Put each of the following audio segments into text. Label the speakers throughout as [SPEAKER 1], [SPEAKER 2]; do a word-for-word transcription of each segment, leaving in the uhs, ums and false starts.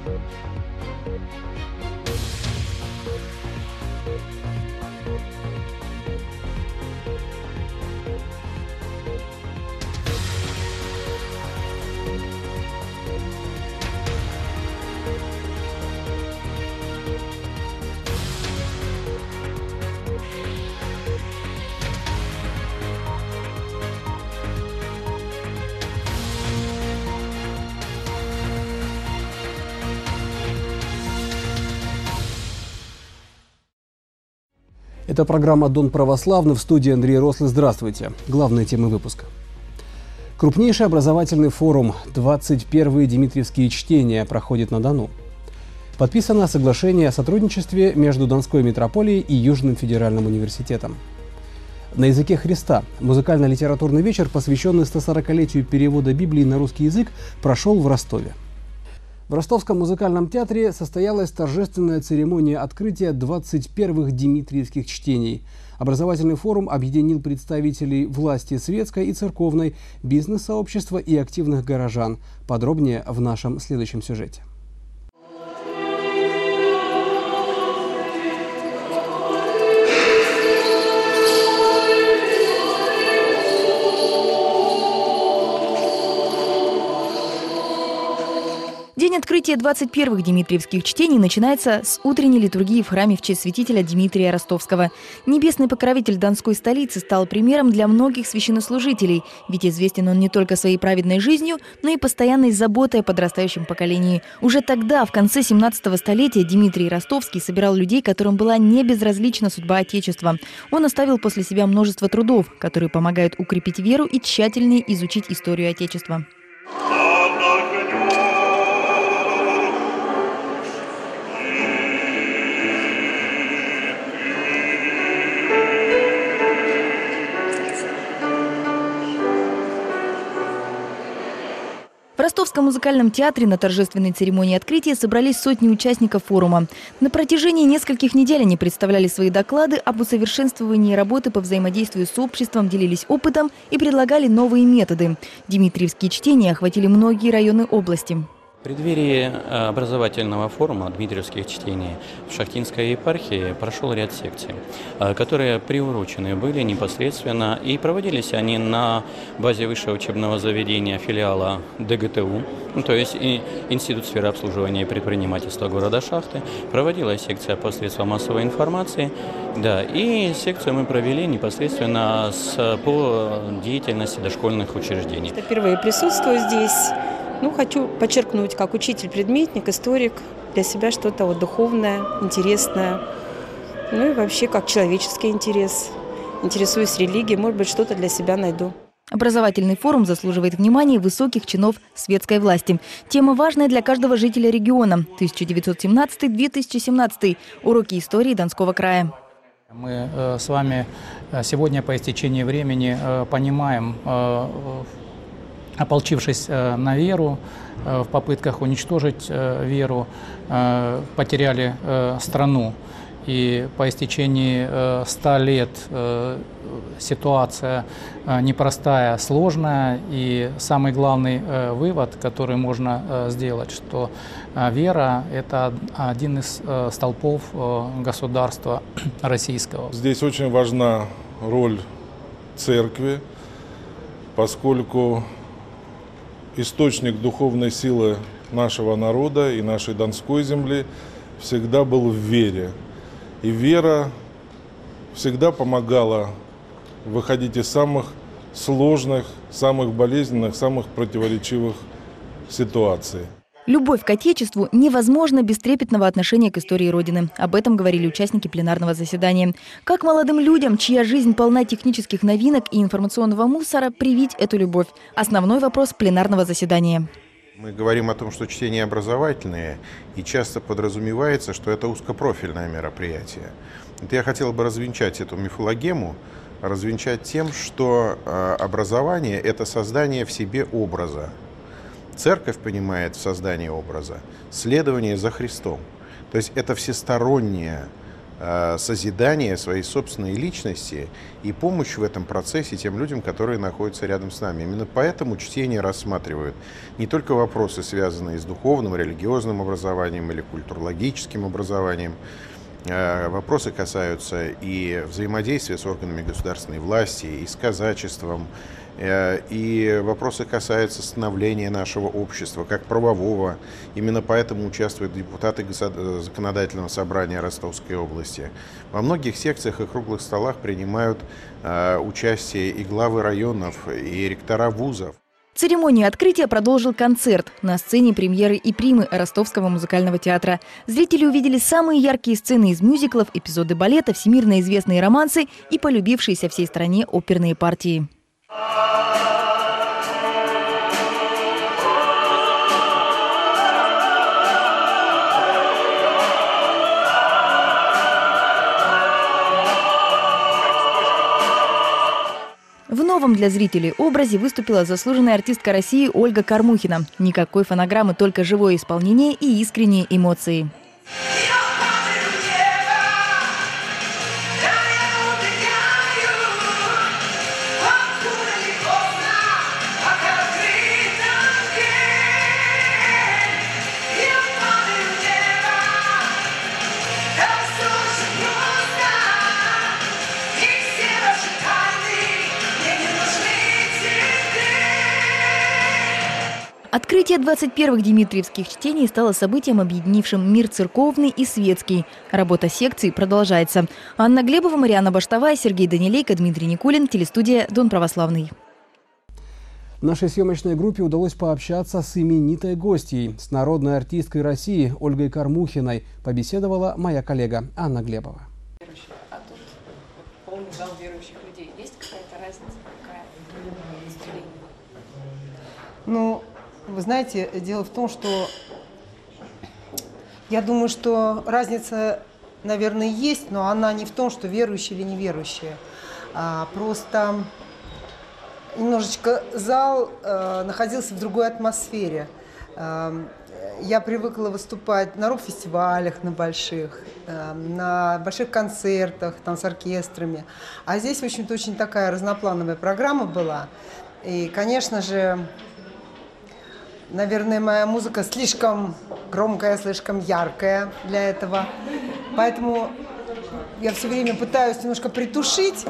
[SPEAKER 1] Это программа «Дон православный», в студии Андрей Рослый. Здравствуйте. Главные темы выпуска. Крупнейший образовательный форум «двадцать первые Дмитриевские чтения» проходит на Дону. Подписано соглашение о сотрудничестве между Донской митрополией и Южным федеральным университетом. На языке Христа музыкально-литературный вечер, посвященный стосорокалетию перевода Библии на русский язык, прошел в Ростове. В Ростовском музыкальном театре состоялась торжественная церемония открытия двадцать первых Дмитриевских чтений. Образовательный форум объединил представителей власти светской и церковной, бизнес-сообщества и активных горожан. Подробнее в нашем следующем сюжете.
[SPEAKER 2] День открытия двадцать первых Дмитриевских чтений начинается с утренней литургии в храме в честь святителя Дмитрия Ростовского. Небесный покровитель Донской столицы стал примером для многих священнослужителей, ведь известен он не только своей праведной жизнью, но и постоянной заботой о подрастающем поколении. Уже тогда, в конце семнадцатого столетия, Дмитрий Ростовский собирал людей, которым была не безразлична судьба Отечества. Он оставил после себя множество трудов, которые помогают укрепить веру и тщательнее изучить историю Отечества. В Ростовском музыкальном театре на торжественной церемонии открытия собрались сотни участников форума. На протяжении нескольких недель они представляли свои доклады об усовершенствовании работы по взаимодействию с обществом, делились опытом и предлагали новые методы. Дмитриевские чтения охватили многие районы области.
[SPEAKER 3] В преддверии образовательного форума Дмитриевских чтений в Шахтинской епархии прошел ряд секций, которые приурочены были непосредственно, и проводились они на базе высшего учебного заведения филиала ДГТУ, ну, то есть Институт сферы обслуживания и предпринимательства города Шахты. Проводилась секция по средствам массовой информации, да, и секцию мы провели непосредственно с, по деятельности дошкольных учреждений.
[SPEAKER 4] Я впервые присутствую здесь. Ну, хочу подчеркнуть, как учитель-предметник, историк, для себя что-то вот духовное, интересное. Ну и вообще, как человеческий интерес. Интересуюсь религией, может быть, что-то для себя найду.
[SPEAKER 2] Образовательный форум заслуживает внимания высоких чинов светской власти. Тема важная для каждого жителя региона. тысяча девятьсот семнадцатый — две тысячи семнадцатый. Уроки истории Донского края.
[SPEAKER 5] Мы э, с вами сегодня по истечении времени э, понимаем, э, ополчившись на веру, в попытках уничтожить веру, потеряли страну. И по истечении ста лет ситуация непростая, сложная. И самый главный вывод, который можно сделать, что вера – это один из столпов государства российского.
[SPEAKER 6] Здесь очень важна роль церкви, поскольку источник духовной силы нашего народа и нашей Донской земли всегда был в вере. И вера всегда помогала выходить из самых сложных, самых болезненных, самых противоречивых ситуаций.
[SPEAKER 2] Любовь к Отечеству невозможна без трепетного отношения к истории Родины. Об этом говорили участники пленарного заседания. Как молодым людям, чья жизнь полна технических новинок и информационного мусора, привить эту любовь? Основной вопрос пленарного заседания.
[SPEAKER 7] Мы говорим о том, что чтения образовательные, и часто подразумевается, что это узкопрофильное мероприятие. Вот я хотел бы развенчать эту мифологему, развенчать тем, что образование – это создание в себе образа. Церковь понимает в создании образа следование за Христом. То есть это всестороннее созидание своей собственной личности и помощь в этом процессе тем людям, которые находятся рядом с нами. Именно поэтому чтение рассматривают не только вопросы, связанные с духовным, религиозным образованием или культурологическим образованием. Вопросы касаются и взаимодействия с органами государственной власти, и с казачеством, и вопросы касаются становления нашего общества как правового. Именно поэтому участвуют депутаты Законодательного собрания Ростовской области. Во многих секциях и круглых столах принимают участие и главы районов, и ректора вузов.
[SPEAKER 2] Церемонию открытия продолжил концерт на сцене премьеры и примы Ростовского музыкального театра. Зрители увидели самые яркие сцены из мюзиклов, эпизоды балета, всемирно известные романсы и полюбившиеся всей стране оперные партии. В новом для зрителей образе выступила заслуженная артистка России Ольга Кормухина. Никакой фонограммы, только живое исполнение и искренние эмоции. Открытие двадцать первых димитриевских чтений стало событием, объединившим мир церковный и светский. Работа секций продолжается. Анна Глебова, Марианна Баштовая, Сергей Данилейко, Дмитрий Никулин, телестудия «Дон Православный».
[SPEAKER 1] Нашей съемочной группе удалось пообщаться с именитой гостьей, с народной артисткой России Ольгой Кормухиной. Побеседовала моя коллега Анна Глебова.
[SPEAKER 8] А тут полный зал верующих людей. Есть какая-то разница? Какая разделение?
[SPEAKER 9] Ну, вы знаете, дело в том, что я думаю, что разница, наверное, есть, но она не в том, что верующие или неверующие. А просто немножечко зал э, находился в другой атмосфере. Э, я привыкла выступать на рок-фестивалях, на больших, э, на больших концертах, там с оркестрами. А здесь, в общем-то, очень такая разноплановая программа была. И, конечно же, наверное, моя музыка слишком громкая, слишком яркая для этого. Поэтому я все время пытаюсь немножко притушить.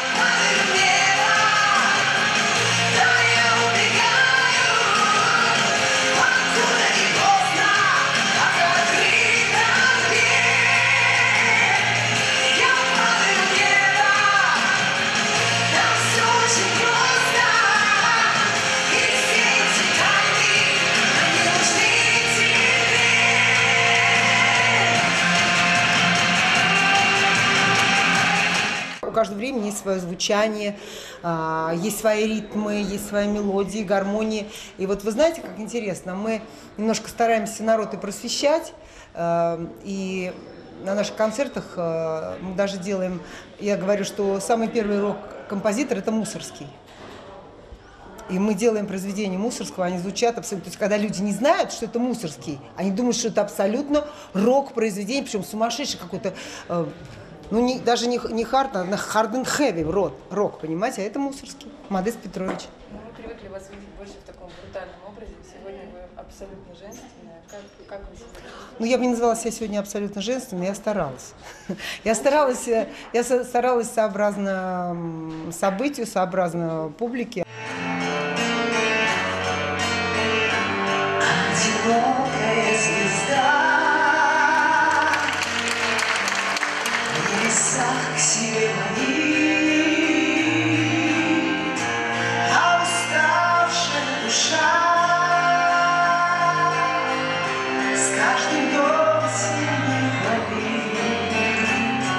[SPEAKER 9] У каждого времени есть свое звучание, есть свои ритмы, есть свои мелодии, гармонии. И вот вы знаете, как интересно, мы немножко стараемся народ и просвещать, и на наших концертах мы даже делаем, я говорю, что самый первый рок-композитор – это Мусорский. И мы делаем произведения Мусорского, они звучат абсолютно... То есть, когда люди не знают, что это Мусорский, они думают, что это абсолютно рок-произведение, причем сумасшедший какой-то... Ну, не, даже не, не хард, а hard and heavy рок, рок, понимаете, а это Мусорский, Модест Петрович.
[SPEAKER 8] Ну, мы привыкли вас видеть больше в таком брутальном образе. Сегодня вы абсолютно женственная. Как, как вы себя чувствуете?
[SPEAKER 9] Ну, я бы не называла себя сегодня абсолютно женственной, я старалась. Я старалась, я старалась сообразно событию, сообразно публике.
[SPEAKER 10] Одинокая звезда в небесах к себе манит, а уставшая душа с каждым днем сильнее храпит.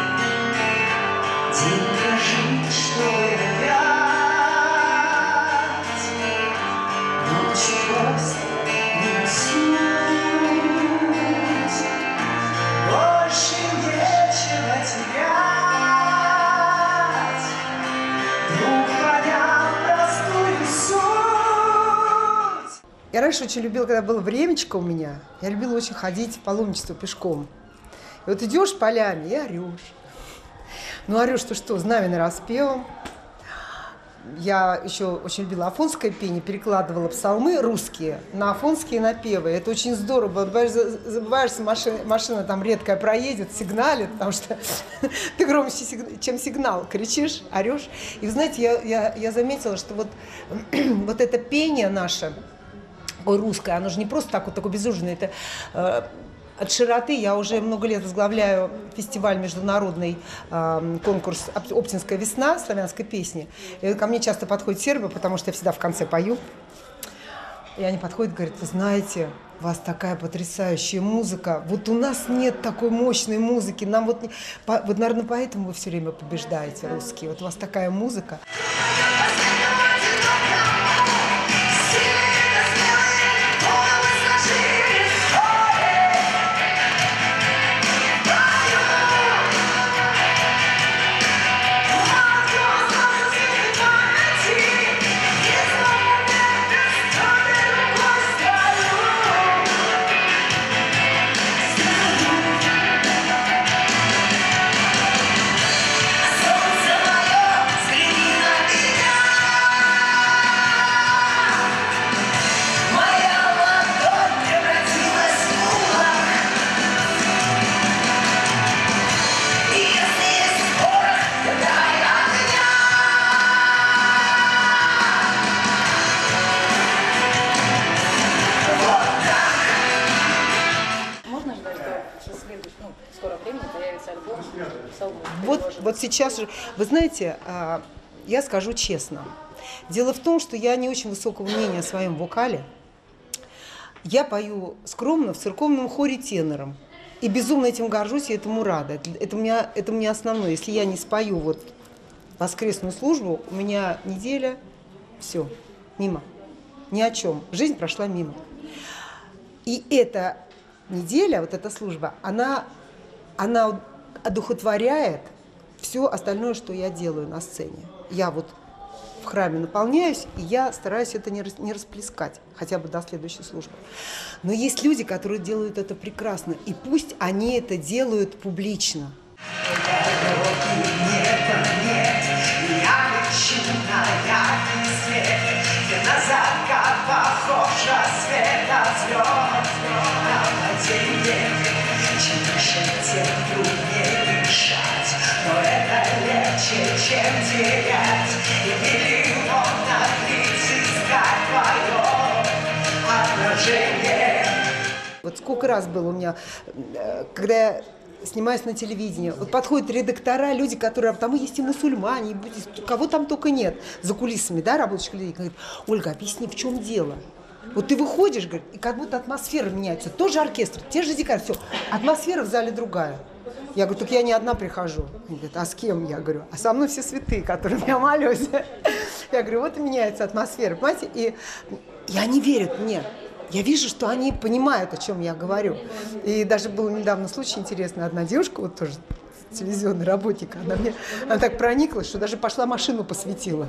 [SPEAKER 10] День прожить, что и опять, ночью просто не уснуть. Больше нечего терять, вдруг понял простую суть.
[SPEAKER 9] Я раньше очень любила, когда было времечко у меня, я любила очень ходить в паломничество пешком. Вот идешь полями и орешь. Ну, орешь-то что, знаменный распевом. Я еще очень любила афонское пение, перекладывала псалмы русские на афонские напевы. Это очень здорово. Забываешься, машина, машина там редкая проедет, сигналит, потому что ты громче, чем сигнал, кричишь, орешь. И вы знаете, я, я, я заметила, что вот, вот это пение наше, ой, русское, оно же не просто так вот такое безужное, это... Э, От широты я уже много лет возглавляю фестиваль международный, э, конкурс «Оптинская весна» славянской песни. И ко мне часто подходят сербы, потому что я всегда в конце пою. И они подходят и говорят: вы знаете, у вас такая потрясающая музыка. Вот у нас нет такой мощной музыки. Нам вот, не... по... вот, наверное, поэтому вы все время побеждаете, русские. Вот у вас такая музыка. Вот, вот сейчас же, вы знаете, я скажу честно. Дело в том, что я не очень высокого мнения о своем вокале. Я пою скромно в церковном хоре тенором. И безумно этим горжусь, и этому рада. Это, это, у меня, это мне основное. Если я не спою вот воскресную службу, у меня неделя, все, мимо. Ни о чем. Жизнь прошла мимо. И эта неделя, вот эта служба, она, она одухотворяет все остальное, что я делаю на сцене. Я вот в храме наполняюсь, и я стараюсь это не, не расплескать, хотя бы до следующей службы. Но есть люди, которые делают это прекрасно, и пусть они это делают публично. Но это легче, чем терять. И миллион таблиц искать твое отражение. Вот сколько раз было у меня, когда я снимаюсь на телевидении, вот подходят редактора, люди, которые, там есть и мусульмане, и кого там только нет, за кулисами, да, работающих людей, говорят: Ольга, объясни, в чем дело? Вот ты выходишь, говорит, и как будто атмосфера меняется. Тоже оркестр, те же декорации, все. Атмосфера в зале другая. Я говорю: так я не одна прихожу. Они говорят: а с кем? Я говорю: а со мной все святые, которые я молюсь. Я говорю: вот и меняется атмосфера, понимаете? И, и они верят мне. Я вижу, что они понимают, о чем я говорю. И даже был недавно случай интересный. Одна девушка, вот тоже телевизионный работник, она мне она так прониклась, что даже пошла машину посветила.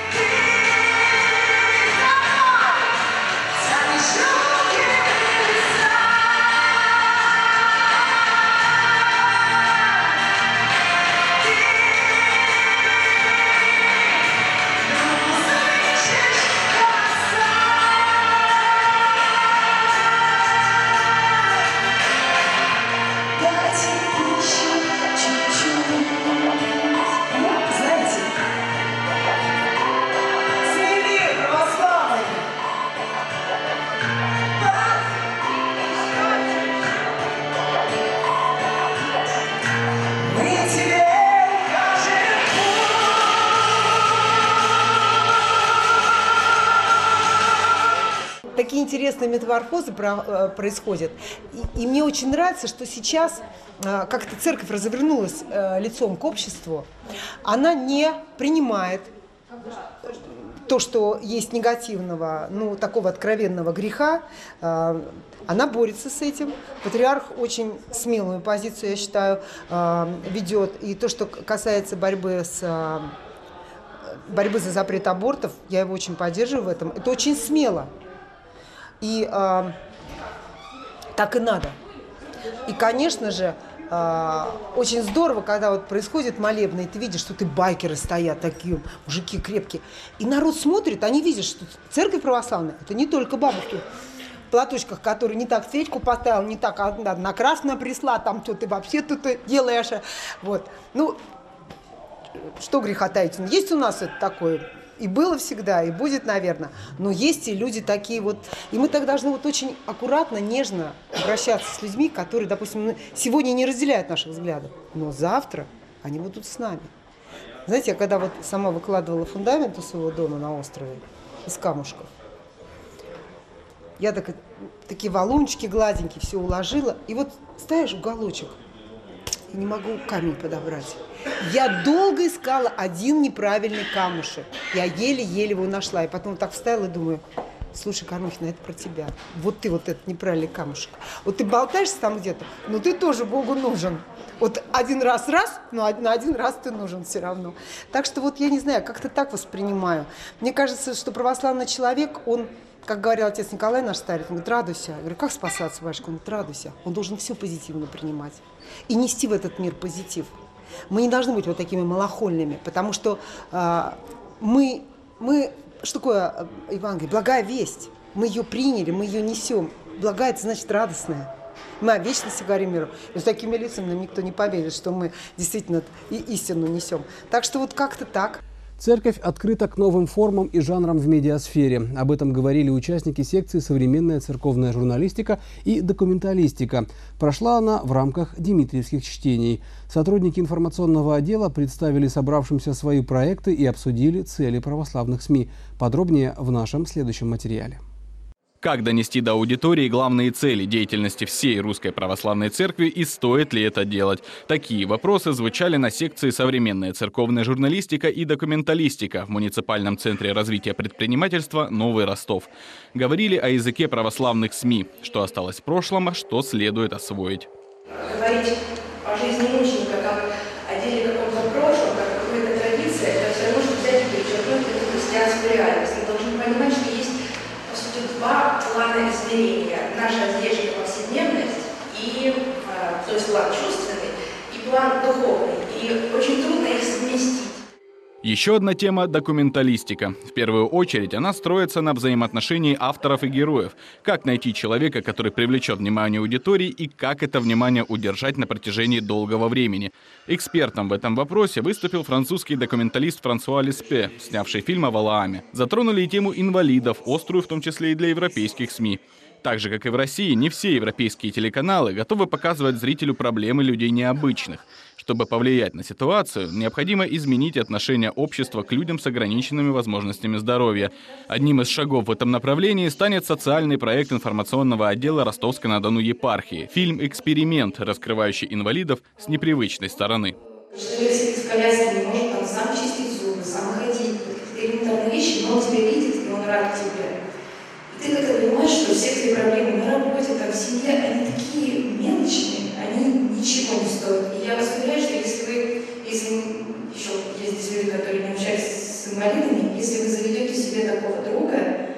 [SPEAKER 9] Такие интересные метаморфозы происходят. И, и мне очень нравится, что сейчас как-то церковь развернулась лицом к обществу. Она не принимает то, что есть негативного, ну, такого откровенного греха. Она борется с этим. Патриарх очень смелую позицию, я считаю, ведет. И то, что касается борьбы с борьбы за запрет абортов, я его очень поддерживаю в этом. Это очень смело. И э, так и надо. И, конечно же, очень здорово, когда вот происходит молебно, и ты видишь, что ты байкеры стоят, такие мужики крепкие. И народ смотрит, они видят, что церковь православная – это не только бабушки в платочках, которые не так свечку поставил, не так одна красная присла, там что ты вообще тут делаешь. Вот. Ну, что греха таить, есть у нас это такое. И было всегда, и будет, наверное. Но есть и люди такие вот. И мы так должны вот очень аккуратно, нежно обращаться с людьми, которые, допустим, сегодня не разделяют наших взглядов, но завтра они будут с нами. Знаете, я когда вот сама выкладывала фундамент у своего дома на острове из камушков, я так, такие валунчики гладенькие все уложила, и вот ставишь уголочек, и не могу камень подобрать. Я долго искала один неправильный камушек. Я еле-еле его нашла. И потом так вставила и думаю, слушай, Кормухина, это про тебя. Вот ты вот этот неправильный камушек. Вот ты болтаешься там где-то, но ты тоже Богу нужен. Вот один раз раз, но на один раз ты нужен все равно. Так что вот я не знаю, как-то так воспринимаю. Мне кажется, что православный человек, он, как говорил отец Николай наш старец, он говорит, радуйся. Я говорю, как спасаться, батюшка? Он говорит, радуйся. Он должен все позитивно принимать и нести в этот мир позитив. Мы не должны быть вот такими малохольными, потому что э, мы, мы, что такое Евангелие? Благая весть. Мы ее приняли, мы ее несем. Благая – это значит радостная. Мы о вечности говорим миру. И с такими лицами нам никто не поверит, что мы действительно и истину несем. Так что вот как-то так.
[SPEAKER 1] Церковь открыта к новым формам и жанрам в медиасфере. Об этом говорили участники секции «Современная церковная журналистика и документалистика». Прошла она в рамках димитриевских чтений. Сотрудники информационного отдела представили собравшимся свои проекты и обсудили цели православных СМИ. Подробнее в нашем следующем материале.
[SPEAKER 11] Как донести до аудитории главные цели деятельности всей Русской Православной Церкви и стоит ли это делать? Такие вопросы звучали на секции «Современная церковная журналистика и документалистика» в муниципальном центре развития предпринимательства «Новый Ростов». Говорили о языке православных СМИ, что осталось в прошлом, а что следует освоить.
[SPEAKER 12] Говорить о жизни мученика как о деле каком-то прошлом, как о какой-то традиции, это все равно, что взять и перечеркнуть эту христианскую реальность. Мы должны понимать, что есть два плана измерения. Наша здешняя повседневность, и, то есть план чувственный, и план духовный. И очень трудно их совместить.
[SPEAKER 11] Еще одна тема – документалистика. В первую очередь она строится на взаимоотношении авторов и героев. Как найти человека, который привлечет внимание аудитории, и как это внимание удержать на протяжении долгого времени. Экспертом в этом вопросе выступил французский документалист Франсуа Леспе, снявший фильм о Валааме. Затронули и тему инвалидов, острую в том числе и для европейских СМИ. Так же, как и в России, не все европейские телеканалы готовы показывать зрителю проблемы людей необычных. Чтобы повлиять на ситуацию, необходимо изменить отношение общества к людям с ограниченными возможностями здоровья. Одним из шагов в этом направлении станет социальный проект информационного отдела Ростовской-на-Дону епархии. Фильм «Эксперимент», раскрывающий инвалидов с непривычной стороны.
[SPEAKER 12] Человек с коляской не может там сам чистить зубы, сам ходить, какие-то элементарные вещи, но он тебя видит, и он рад тебе. И ты как-то понимаешь, что все твои проблемы на работе, там, в семье, они такие мелочные, они ничего не стоят. И я вас уверяю, что если вы, если еще есть здесь люди, которые не общаются с инвалидами, если вы заведете себе такого друга,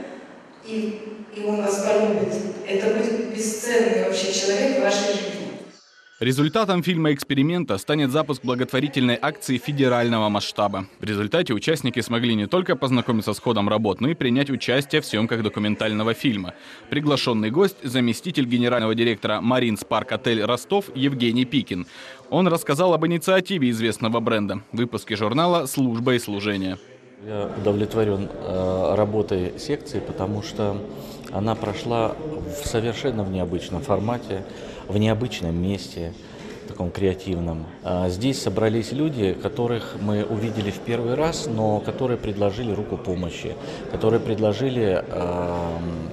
[SPEAKER 12] и, и он вас полюбит, это будет бесценный вообще человек в вашей жизни.
[SPEAKER 11] Результатом фильма «Эксперимента» станет запуск благотворительной акции федерального масштаба. В результате участники смогли не только познакомиться с ходом работ, но и принять участие в съемках документального фильма. Приглашенный гость – заместитель генерального директора «Маринс Парк Отель Ростов» Евгений Пикин. Он рассказал об инициативе известного бренда – выпуске журнала «Служба и служение».
[SPEAKER 13] Я удовлетворен э, работой секции, потому что она прошла в совершенно в необычном формате, в необычном месте, таком креативном. Здесь собрались люди, которых мы увидели в первый раз, но которые предложили руку помощи, которые предложили э,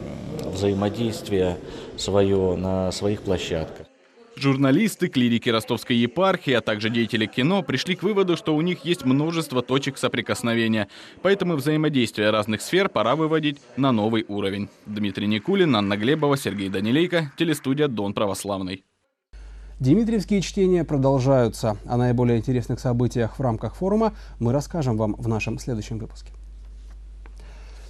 [SPEAKER 13] взаимодействие свое на своих площадках.
[SPEAKER 11] Журналисты, клирики Ростовской епархии, а также деятели кино пришли к выводу, что у них есть множество точек соприкосновения. Поэтому взаимодействие разных сфер пора выводить на новый уровень. Дмитрий Никулин, Анна Глебова, Сергей Данилейко, телестудия «Дон Православный».
[SPEAKER 1] Димитриевские чтения продолжаются. О наиболее интересных событиях в рамках форума мы расскажем вам в нашем следующем выпуске.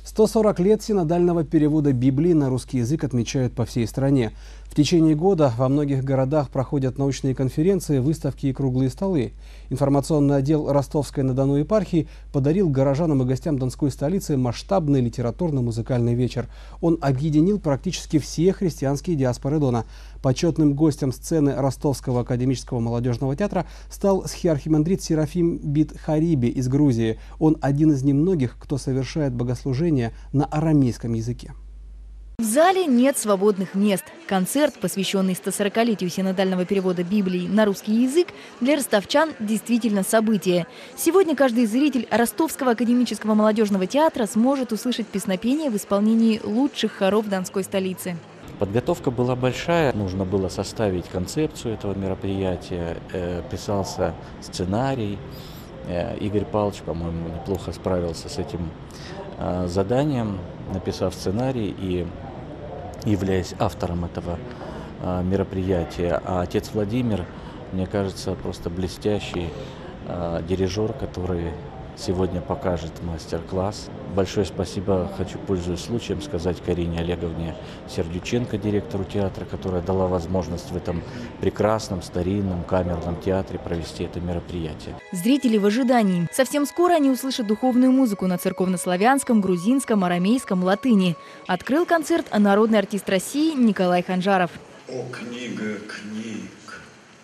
[SPEAKER 1] сто сорок лет синодального перевода Библии на русский язык отмечают по всей стране. В течение года во многих городах проходят научные конференции, выставки и круглые столы. Информационный отдел Ростовской-на-Дону епархии подарил горожанам и гостям Донской столицы масштабный литературно-музыкальный вечер. Он объединил практически все христианские диаспоры Дона. Почетным гостем сцены Ростовского академического молодежного театра стал схиархимандрит Серафим Бит-Хариби из Грузии. Он один из немногих, кто совершает богослужение на арамейском языке.
[SPEAKER 2] В зале нет свободных мест. Концерт, посвященный стосорокалетию синодального перевода Библии на русский язык, для ростовчан действительно событие. Сегодня каждый зритель Ростовского академического молодежного театра сможет услышать песнопение в исполнении лучших хоров Донской столицы.
[SPEAKER 13] Подготовка была большая, нужно было составить концепцию этого мероприятия, э, писался сценарий. Э, Игорь Павлович, по-моему, неплохо справился с этим э, заданием, написав сценарий и являясь автором этого э, мероприятия. А отец Владимир, мне кажется, просто блестящий э, дирижер, который сегодня покажет мастер-класс. Большое спасибо хочу, пользуясь случаем, сказать Карине Олеговне Сердюченко, директору театра, которая дала возможность в этом прекрасном старинном камерном театре провести это мероприятие.
[SPEAKER 2] Зрители в ожидании. Совсем скоро они услышат духовную музыку на церковнославянском, грузинском, арамейском, латыни. Открыл концерт народный артист России Николай Ханжаров.
[SPEAKER 14] О, книга книг,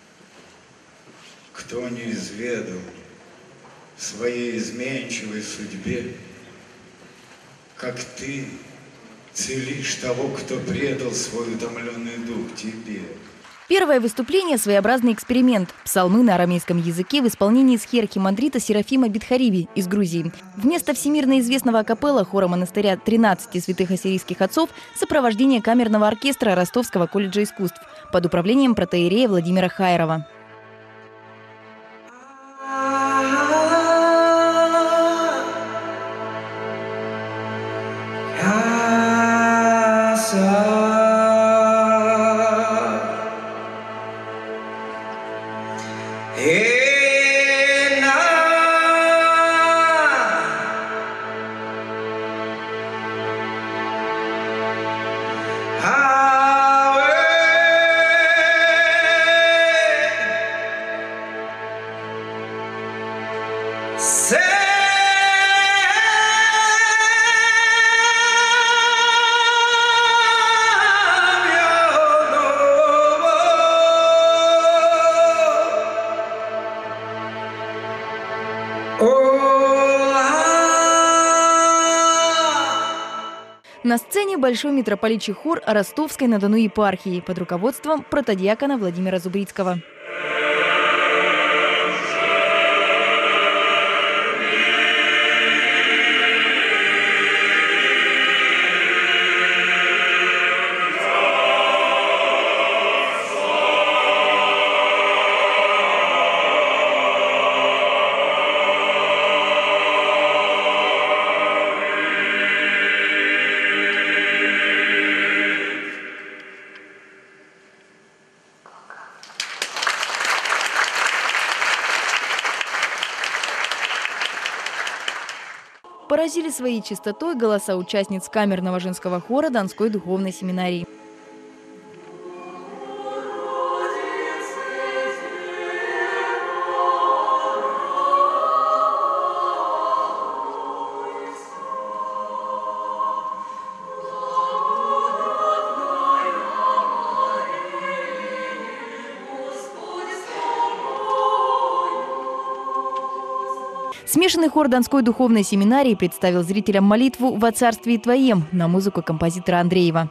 [SPEAKER 14] кто не изведал своей изменчивой судьбе, как ты целишь того, кто предал свой утомленный дух тебе.
[SPEAKER 2] Первое выступление – своеобразный эксперимент. Псалмы на арамейском языке в исполнении схиархимандрита Серафима Бит-Хариби из Грузии. Вместо всемирно известного акапелла хора монастыря тринадцати святых ассирийских отцов сопровождение камерного оркестра Ростовского колледжа искусств под управлением протоиерея Владимира Хайрова. На сцене большой митрополичий хор Ростовской-на-Дону епархии под руководством протодиакона Владимира Зубрицкого. Поразили своей чистотой голоса участниц камерного женского хора Донской духовной семинарии. Смешанный хор Донской духовной семинарии представил зрителям молитву «Во царствии Твоем» на музыку композитора Андреева.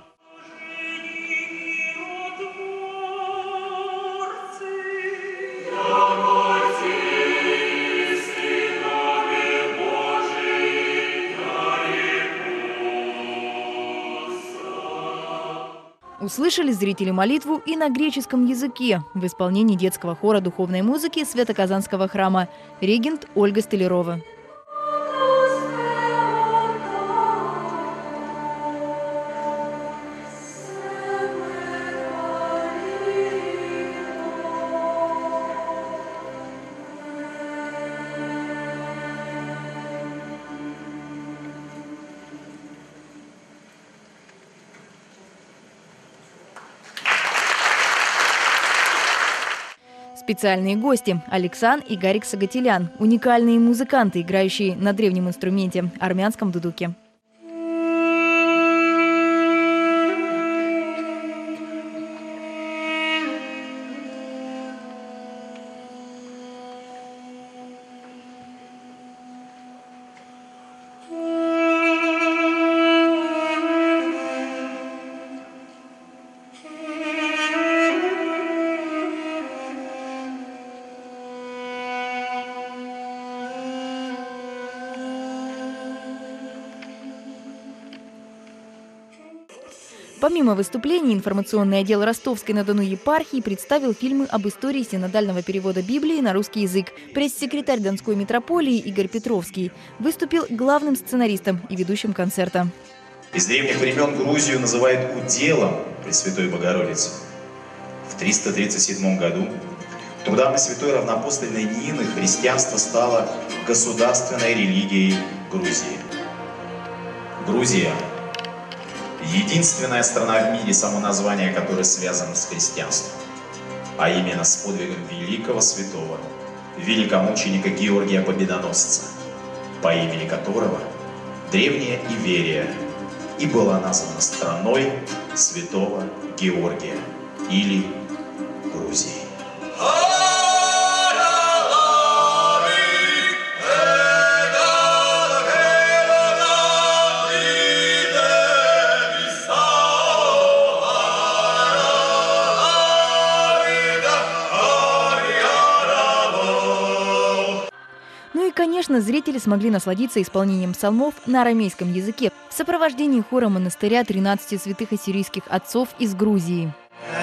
[SPEAKER 2] Услышали зрители молитву и на греческом языке в исполнении детского хора духовной музыки Свято-Казанского храма регент Ольга Столярова. Специальные гости – Александр и Гарик Сагатилян – уникальные музыканты, играющие на древнем инструменте – армянском дудуке. Помимо выступлений, информационный отдел Ростовской-на-Дону епархии представил фильмы об истории синодального перевода Библии на русский язык. Пресс-секретарь Донской митрополии Игорь Петровский выступил главным сценаристом и ведущим концерта.
[SPEAKER 15] Из древних времен Грузию называют уделом Пресвятой Богородицы. В триста тридцать седьмом году, в давно святой равноапостольной Нины, христианство стало государственной религией Грузии. Грузия – единственная страна в мире, само название которой связано с христианством, а именно с подвигом великого святого, великомученика Георгия Победоносца, по имени которого древняя Иверия и была названа страной святого Георгия или Грузии.
[SPEAKER 2] Ну и, конечно, зрители смогли насладиться исполнением псалмов на арамейском языке в сопровождении хора монастыря тринадцати святых ассирийских отцов из Грузии.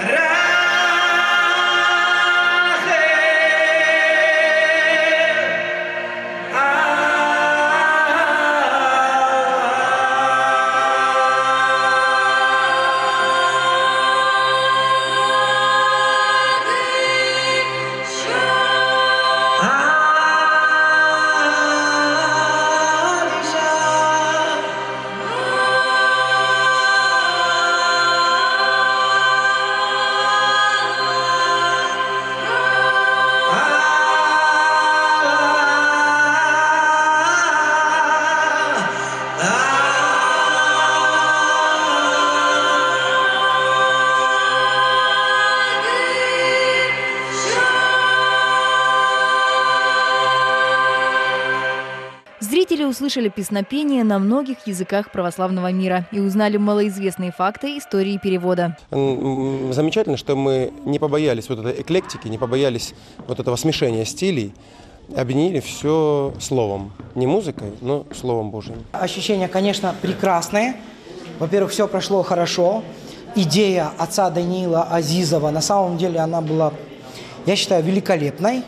[SPEAKER 2] Зрители услышали песнопение на многих языках православного мира и узнали малоизвестные факты истории перевода.
[SPEAKER 16] Замечательно, что мы не побоялись вот этой эклектики, не побоялись вот этого смешения стилей, объединили все словом. Не музыкой, но словом Божьим.
[SPEAKER 17] Ощущения, конечно, прекрасные. Во-первых, все прошло хорошо. Идея отца Даниила Азизова, на самом деле, она была, я считаю, великолепной.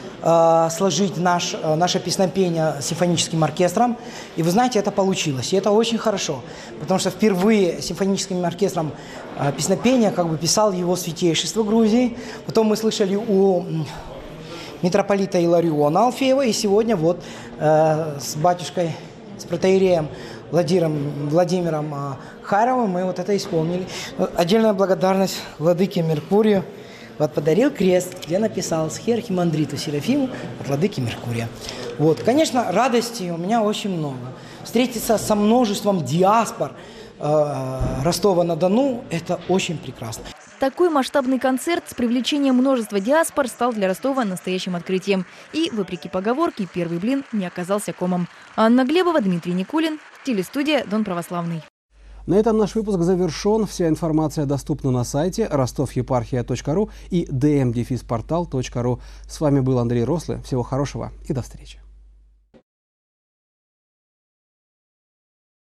[SPEAKER 17] Сложить наш, наше песнопение с симфоническим оркестром. И вы знаете, это получилось. И это очень хорошо. Потому что впервые симфоническим оркестром песнопения как бы писал его святейшество Грузии. Потом мы слышали у митрополита Илариона Алфеева. И сегодня вот э, с батюшкой, с протоиереем Владимиром, Владимиром Харовым мы вот это исполнили. Отдельная благодарность владыке Меркурию. Вот подарил крест, где написал «Схиархимандриту Серафиму от владыки Меркурия». Вот, конечно, радости у меня очень много. Встретиться со множеством диаспор э, Ростова-на-Дону – это очень прекрасно.
[SPEAKER 2] Такой масштабный концерт с привлечением множества диаспор стал для Ростова настоящим открытием. И, вопреки поговорке, первый блин не оказался комом. Анна Глебова, Дмитрий Никулин, телестудия «Дон Православный».
[SPEAKER 1] На этом наш выпуск завершен. Вся информация доступна на сайте ростов епархия точка ру и д м дефис портал точка ру. С вами был Андрей Рослый. Всего хорошего и до встречи.